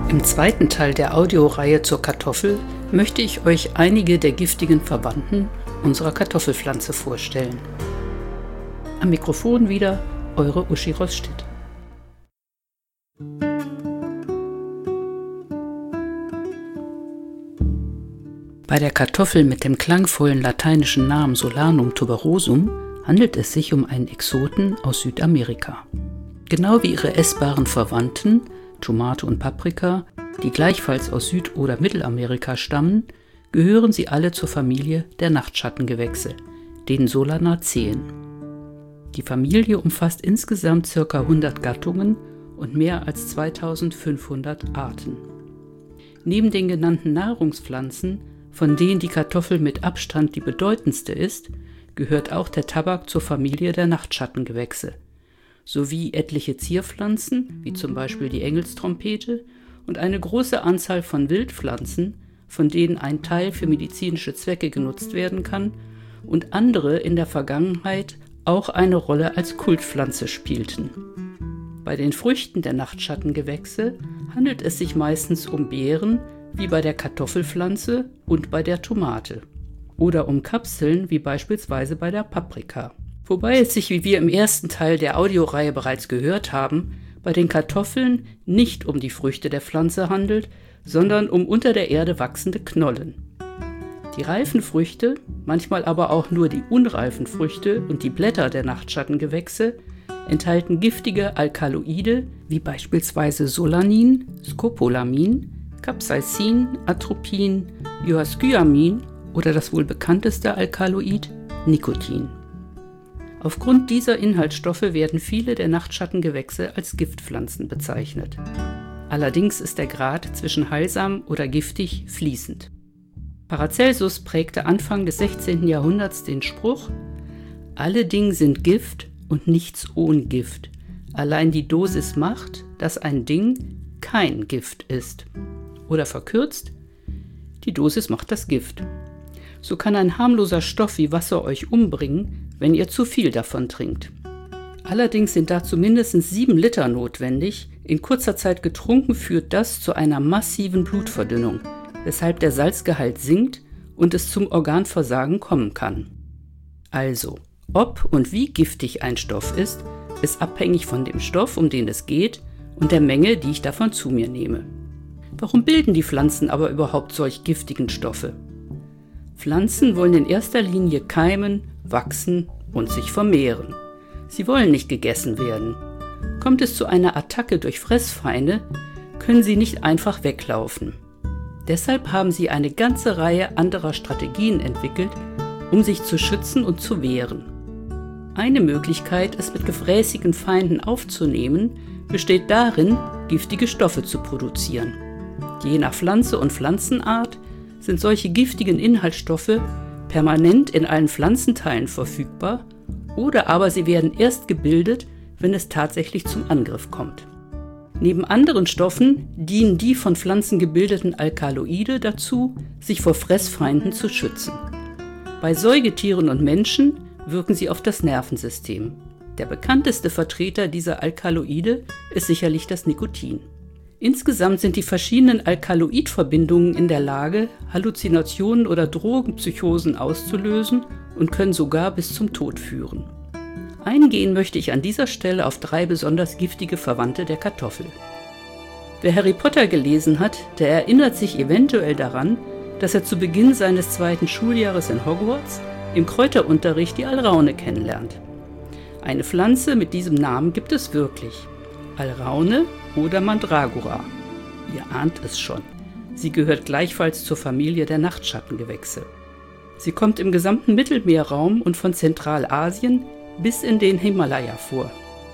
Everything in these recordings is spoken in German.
Im zweiten Teil der Audioreihe zur Kartoffel möchte ich euch einige der giftigen Verwandten unserer Kartoffelpflanze vorstellen. Am Mikrofon wieder eure Uschi Roßstedt. Bei der Kartoffel mit dem klangvollen lateinischen Namen Solanum tuberosum handelt es sich um einen Exoten aus Südamerika. Genau wie ihre essbaren Verwandten, Tomate und Paprika, die gleichfalls aus Süd- oder Mittelamerika stammen, gehören sie alle zur Familie der Nachtschattengewächse, den Solanaceen. Die Familie umfasst insgesamt ca. 100 Gattungen und mehr als 2500 Arten. Neben den genannten Nahrungspflanzen, von denen die Kartoffel mit Abstand die bedeutendste ist, gehört auch der Tabak zur Familie der Nachtschattengewächse, sowie etliche Zierpflanzen, wie zum Beispiel die Engelstrompete, und eine große Anzahl von Wildpflanzen, von denen ein Teil für medizinische Zwecke genutzt werden kann und andere in der Vergangenheit auch eine Rolle als Kultpflanze spielten. Bei den Früchten der Nachtschattengewächse handelt es sich meistens um Beeren, wie bei der Kartoffelpflanze und bei der Tomate, oder um Kapseln, wie beispielsweise bei der Paprika. Wobei es sich, wie wir im ersten Teil der Audioreihe bereits gehört haben, bei den Kartoffeln nicht um die Früchte der Pflanze handelt, sondern um unter der Erde wachsende Knollen. Die reifen Früchte, manchmal aber auch nur die unreifen Früchte und die Blätter der Nachtschattengewächse, enthalten giftige Alkaloide wie beispielsweise Solanin, Scopolamin, Capsaicin, Atropin, Dioiscyamin oder das wohl bekannteste Alkaloid, Nikotin. Aufgrund dieser Inhaltsstoffe werden viele der Nachtschattengewächse als Giftpflanzen bezeichnet. Allerdings ist der Grad zwischen heilsam oder giftig fließend. Paracelsus prägte Anfang des 16. Jahrhunderts den Spruch: Alle Dinge sind Gift und nichts ohne Gift. Allein die Dosis macht, dass ein Ding kein Gift ist. Oder verkürzt: Die Dosis macht das Gift. So kann ein harmloser Stoff wie Wasser euch umbringen, wenn ihr zu viel davon trinkt. Allerdings sind dazu mindestens 7 Liter notwendig. In kurzer Zeit getrunken führt das zu einer massiven Blutverdünnung, weshalb der Salzgehalt sinkt und es zum Organversagen kommen kann. Also, ob und wie giftig ein Stoff ist abhängig von dem Stoff, um den es geht, und der Menge, die ich davon zu mir nehme. Warum bilden die Pflanzen aber überhaupt solch giftigen Stoffe? Pflanzen wollen in erster Linie keimen, wachsen und sich vermehren. Sie wollen nicht gegessen werden. Kommt es zu einer Attacke durch Fressfeinde, können sie nicht einfach weglaufen. Deshalb haben sie eine ganze Reihe anderer Strategien entwickelt, um sich zu schützen und zu wehren. Eine Möglichkeit, es mit gefräßigen Feinden aufzunehmen, besteht darin, giftige Stoffe zu produzieren. Je nach Pflanze und Pflanzenart sind solche giftigen Inhaltsstoffe permanent in allen Pflanzenteilen verfügbar, oder aber sie werden erst gebildet, wenn es tatsächlich zum Angriff kommt. Neben anderen Stoffen dienen die von Pflanzen gebildeten Alkaloide dazu, sich vor Fressfeinden zu schützen. Bei Säugetieren und Menschen wirken sie auf das Nervensystem. Der bekannteste Vertreter dieser Alkaloide ist sicherlich das Nikotin. Insgesamt sind die verschiedenen Alkaloidverbindungen in der Lage, Halluzinationen oder Drogenpsychosen auszulösen und können sogar bis zum Tod führen. Eingehen möchte ich an dieser Stelle auf 3 besonders giftige Verwandte der Kartoffel. Wer Harry Potter gelesen hat, der erinnert sich eventuell daran, dass er zu Beginn seines 2. Schuljahres in Hogwarts im Kräuterunterricht die Alraune kennenlernt. Eine Pflanze mit diesem Namen gibt es wirklich: Alraune oder Mandragora. Ihr ahnt es schon. Sie gehört gleichfalls zur Familie der Nachtschattengewächse. Sie kommt im gesamten Mittelmeerraum und von Zentralasien bis in den Himalaya vor.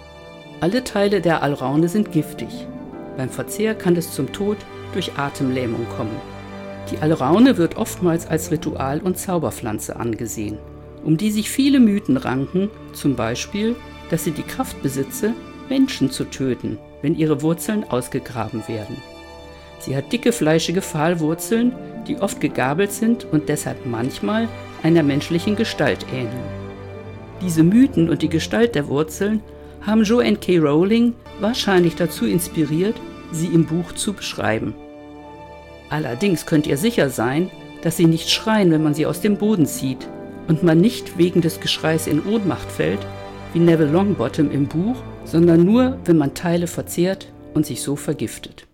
Alle Teile der Alraune sind giftig. Beim Verzehr kann es zum Tod durch Atemlähmung kommen. Die Alraune wird oftmals als Ritual- und Zauberpflanze angesehen, um die sich viele Mythen ranken, zum Beispiel, dass sie die Kraft besitze, Menschen zu töten, wenn ihre Wurzeln ausgegraben werden. Sie hat dicke, fleischige Pfahlwurzeln, die oft gegabelt sind und deshalb manchmal einer menschlichen Gestalt ähneln. Diese Mythen und die Gestalt der Wurzeln haben Joanne K. Rowling wahrscheinlich dazu inspiriert, sie im Buch zu beschreiben. Allerdings könnt ihr sicher sein, dass sie nicht schreien, wenn man sie aus dem Boden zieht und man nicht wegen des Geschreis in Ohnmacht fällt, wie Neville Longbottom im Buch, sondern nur, wenn man Teile verzehrt und sich so vergiftet.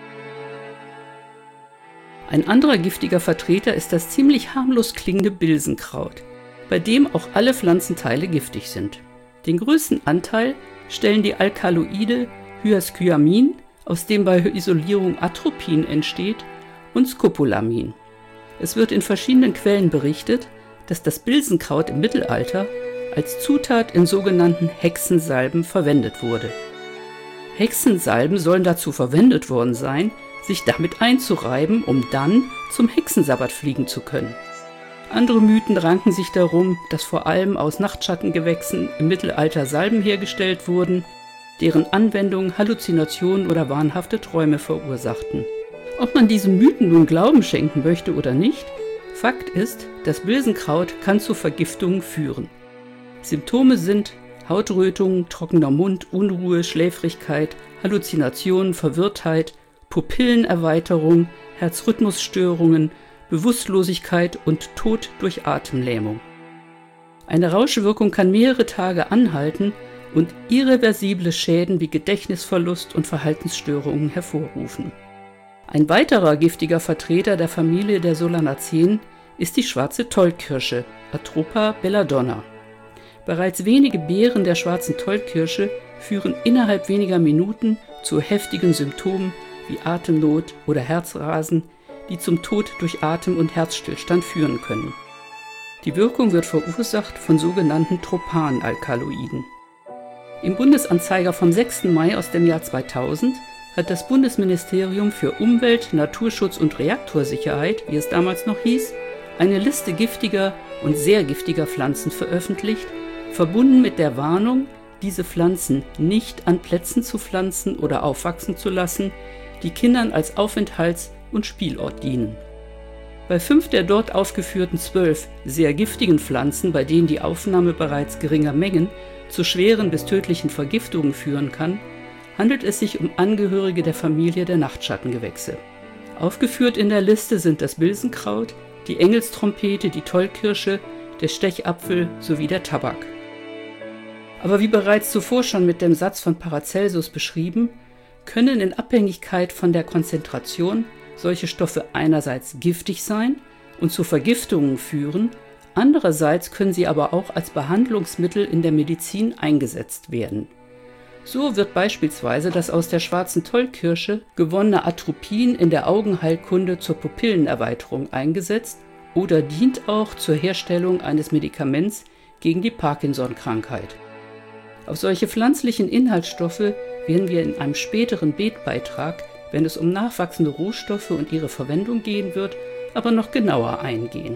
Ein anderer giftiger Vertreter ist das ziemlich harmlos klingende Bilsenkraut, bei dem auch alle Pflanzenteile giftig sind. Den größten Anteil stellen die Alkaloide Hyoscyamin, aus dem bei Isolierung Atropin entsteht, und Scopolamin. Es wird in verschiedenen Quellen berichtet, dass das Bilsenkraut im Mittelalter als Zutat in sogenannten Hexensalben verwendet wurde. Hexensalben sollen dazu verwendet worden sein, sich damit einzureiben, um dann zum Hexensabbat fliegen zu können. Andere Mythen ranken sich darum, dass vor allem aus Nachtschattengewächsen im Mittelalter Salben hergestellt wurden, deren Anwendung Halluzinationen oder wahnhafte Träume verursachten. Ob man diesen Mythen nun Glauben schenken möchte oder nicht, Fakt ist, das Bilsenkraut kann zu Vergiftungen führen. Symptome sind Hautrötungen, trockener Mund, Unruhe, Schläfrigkeit, Halluzinationen, Verwirrtheit, Pupillenerweiterung, Herzrhythmusstörungen, Bewusstlosigkeit und Tod durch Atemlähmung. Eine Rauschwirkung kann mehrere Tage anhalten und irreversible Schäden wie Gedächtnisverlust und Verhaltensstörungen hervorrufen. Ein weiterer giftiger Vertreter der Familie der Solanaceen ist die schwarze Tollkirsche, Atropa belladonna. Bereits wenige Beeren der schwarzen Tollkirsche führen innerhalb weniger Minuten zu heftigen Symptomen wie Atemnot oder Herzrasen, die zum Tod durch Atem- und Herzstillstand führen können. Die Wirkung wird verursacht von sogenannten Tropan-Alkaloiden. Im Bundesanzeiger vom 6. Mai aus dem Jahr 2000 hat das Bundesministerium für Umwelt, Naturschutz und Reaktorsicherheit, wie es damals noch hieß, eine Liste giftiger und sehr giftiger Pflanzen veröffentlicht, verbunden mit der Warnung, diese Pflanzen nicht an Plätzen zu pflanzen oder aufwachsen zu lassen, die Kindern als Aufenthalts- und Spielort dienen. Bei 5 der dort aufgeführten 12 sehr giftigen Pflanzen, bei denen die Aufnahme bereits geringer Mengen zu schweren bis tödlichen Vergiftungen führen kann, handelt es sich um Angehörige der Familie der Nachtschattengewächse. Aufgeführt in der Liste sind das Bilsenkraut, die Engelstrompete, die Tollkirsche, der Stechapfel sowie der Tabak. Aber wie bereits zuvor schon mit dem Satz von Paracelsus beschrieben, können in Abhängigkeit von der Konzentration solche Stoffe einerseits giftig sein und zu Vergiftungen führen, andererseits können sie aber auch als Behandlungsmittel in der Medizin eingesetzt werden. So wird beispielsweise das aus der schwarzen Tollkirsche gewonnene Atropin in der Augenheilkunde zur Pupillenerweiterung eingesetzt oder dient auch zur Herstellung eines Medikaments gegen die Parkinson-Krankheit. Auf solche pflanzlichen Inhaltsstoffe werden wir in einem späteren Beetbeitrag, wenn es um nachwachsende Rohstoffe und ihre Verwendung gehen wird, aber noch genauer eingehen.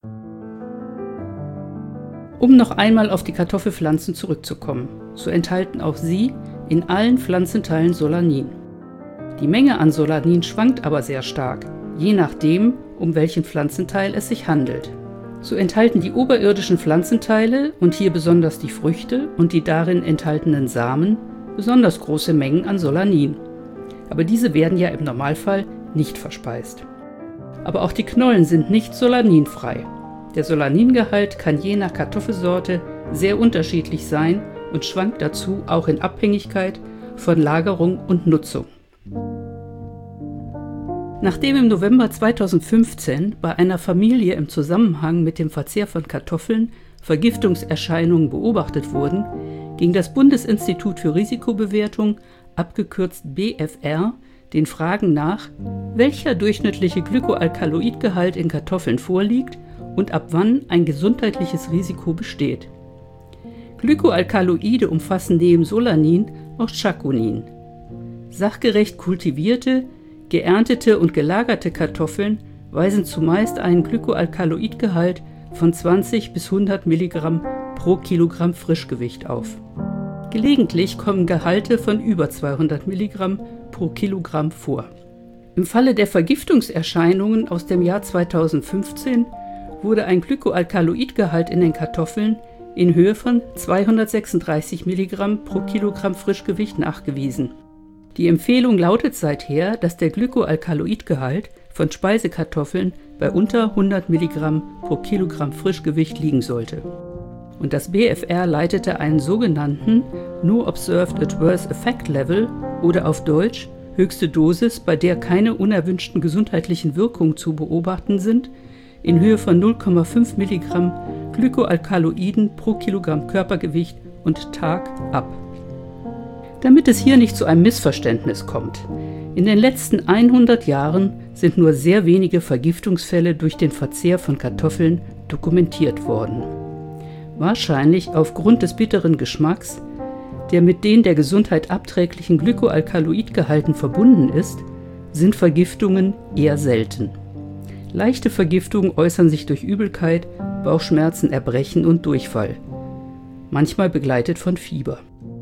Um noch einmal auf die Kartoffelpflanzen zurückzukommen, so enthalten auch sie in allen Pflanzenteilen Solanin. Die Menge an Solanin schwankt aber sehr stark, je nachdem, um welchen Pflanzenteil es sich handelt. So enthalten die oberirdischen Pflanzenteile und hier besonders die Früchte und die darin enthaltenen Samen besonders große Mengen an Solanin. Aber diese werden ja im Normalfall nicht verspeist. Aber auch die Knollen sind nicht solaninfrei. Der Solaningehalt kann je nach Kartoffelsorte sehr unterschiedlich sein und schwankt dazu auch in Abhängigkeit von Lagerung und Nutzung. Nachdem im November 2015 bei einer Familie im Zusammenhang mit dem Verzehr von Kartoffeln Vergiftungserscheinungen beobachtet wurden, ging das Bundesinstitut für Risikobewertung, abgekürzt BfR, den Fragen nach, welcher durchschnittliche Glykoalkaloidgehalt in Kartoffeln vorliegt und ab wann ein gesundheitliches Risiko besteht. Glykoalkaloide umfassen neben Solanin auch Chaconin. Sachgerecht kultivierte, geerntete und gelagerte Kartoffeln weisen zumeist einen Glykoalkaloidgehalt von 20 bis 100 Milligramm pro Kilogramm Frischgewicht auf. Gelegentlich kommen Gehalte von über 200 Milligramm pro Kilogramm vor. Im Falle der Vergiftungserscheinungen aus dem Jahr 2015 wurde ein Glykoalkaloidgehalt in den Kartoffeln in Höhe von 236 Milligramm pro Kilogramm Frischgewicht nachgewiesen. Die Empfehlung lautet seither, dass der Glykoalkaloidgehalt von Speisekartoffeln bei unter 100 Milligramm pro Kilogramm Frischgewicht liegen sollte. Und das BfR leitete einen sogenannten No Observed Adverse Effect Level oder auf Deutsch höchste Dosis, bei der keine unerwünschten gesundheitlichen Wirkungen zu beobachten sind, in Höhe von 0,5 Milligramm Glykoalkaloiden pro Kilogramm Körpergewicht und Tag ab. Damit es hier nicht zu einem Missverständnis kommt: In den letzten 100 Jahren sind nur sehr wenige Vergiftungsfälle durch den Verzehr von Kartoffeln dokumentiert worden. Wahrscheinlich aufgrund des bitteren Geschmacks, der mit den der Gesundheit abträglichen Glykoalkaloidgehalten verbunden ist, sind Vergiftungen eher selten. Leichte Vergiftungen äußern sich durch Übelkeit, Bauchschmerzen, Erbrechen und Durchfall, manchmal begleitet von Fieber.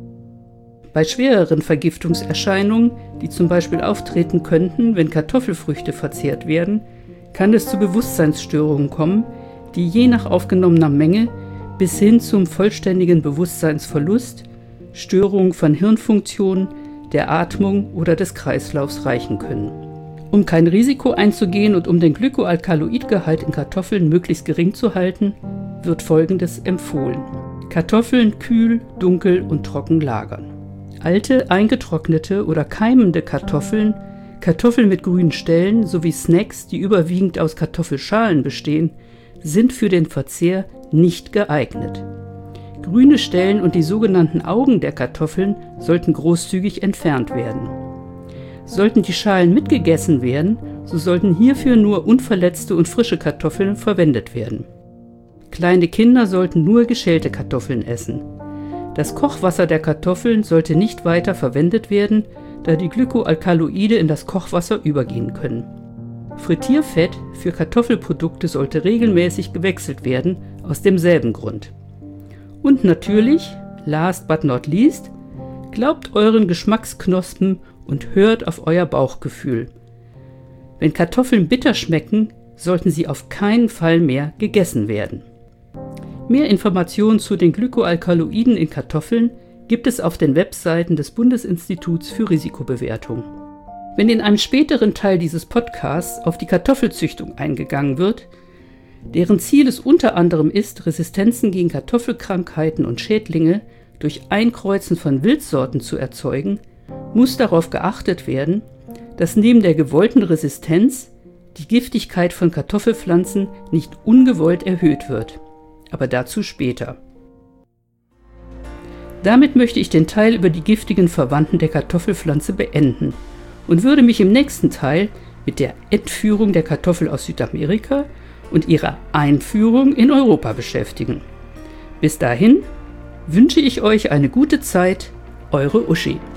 Bei schwereren Vergiftungserscheinungen, die zum Beispiel auftreten könnten, wenn Kartoffelfrüchte verzehrt werden, kann es zu Bewusstseinsstörungen kommen, die je nach aufgenommener Menge bis hin zum vollständigen Bewusstseinsverlust, Störungen von Hirnfunktionen, der Atmung oder des Kreislaufs reichen können. Um kein Risiko einzugehen und um den Glykoalkaloidgehalt in Kartoffeln möglichst gering zu halten, wird Folgendes empfohlen: Kartoffeln kühl, dunkel und trocken lagern. Alte, eingetrocknete oder keimende Kartoffeln, Kartoffeln mit grünen Stellen sowie Snacks, die überwiegend aus Kartoffelschalen bestehen, sind für den Verzehr nicht geeignet. Grüne Stellen und die sogenannten Augen der Kartoffeln sollten großzügig entfernt werden. Sollten die Schalen mitgegessen werden, so sollten hierfür nur unverletzte und frische Kartoffeln verwendet werden. Kleine Kinder sollten nur geschälte Kartoffeln essen. Das Kochwasser der Kartoffeln sollte nicht weiter verwendet werden, da die Glykoalkaloide in das Kochwasser übergehen können. Frittierfett für Kartoffelprodukte sollte regelmäßig gewechselt werden, aus demselben Grund. Und natürlich, last but not least, glaubt euren Geschmacksknospen und hört auf euer Bauchgefühl. Wenn Kartoffeln bitter schmecken, sollten sie auf keinen Fall mehr gegessen werden. Mehr Informationen zu den Glykoalkaloiden in Kartoffeln gibt es auf den Webseiten des Bundesinstituts für Risikobewertung. Wenn in einem späteren Teil dieses Podcasts auf die Kartoffelzüchtung eingegangen wird, deren Ziel es unter anderem ist, Resistenzen gegen Kartoffelkrankheiten und Schädlinge durch Einkreuzen von Wildsorten zu erzeugen, muss darauf geachtet werden, dass neben der gewollten Resistenz die Giftigkeit von Kartoffelpflanzen nicht ungewollt erhöht wird. Aber dazu später. Damit möchte ich den Teil über die giftigen Verwandten der Kartoffelpflanze beenden und würde mich im nächsten Teil mit der Entführung der Kartoffel aus Südamerika und ihrer Einführung in Europa beschäftigen. Bis dahin wünsche ich euch eine gute Zeit, eure Uschi.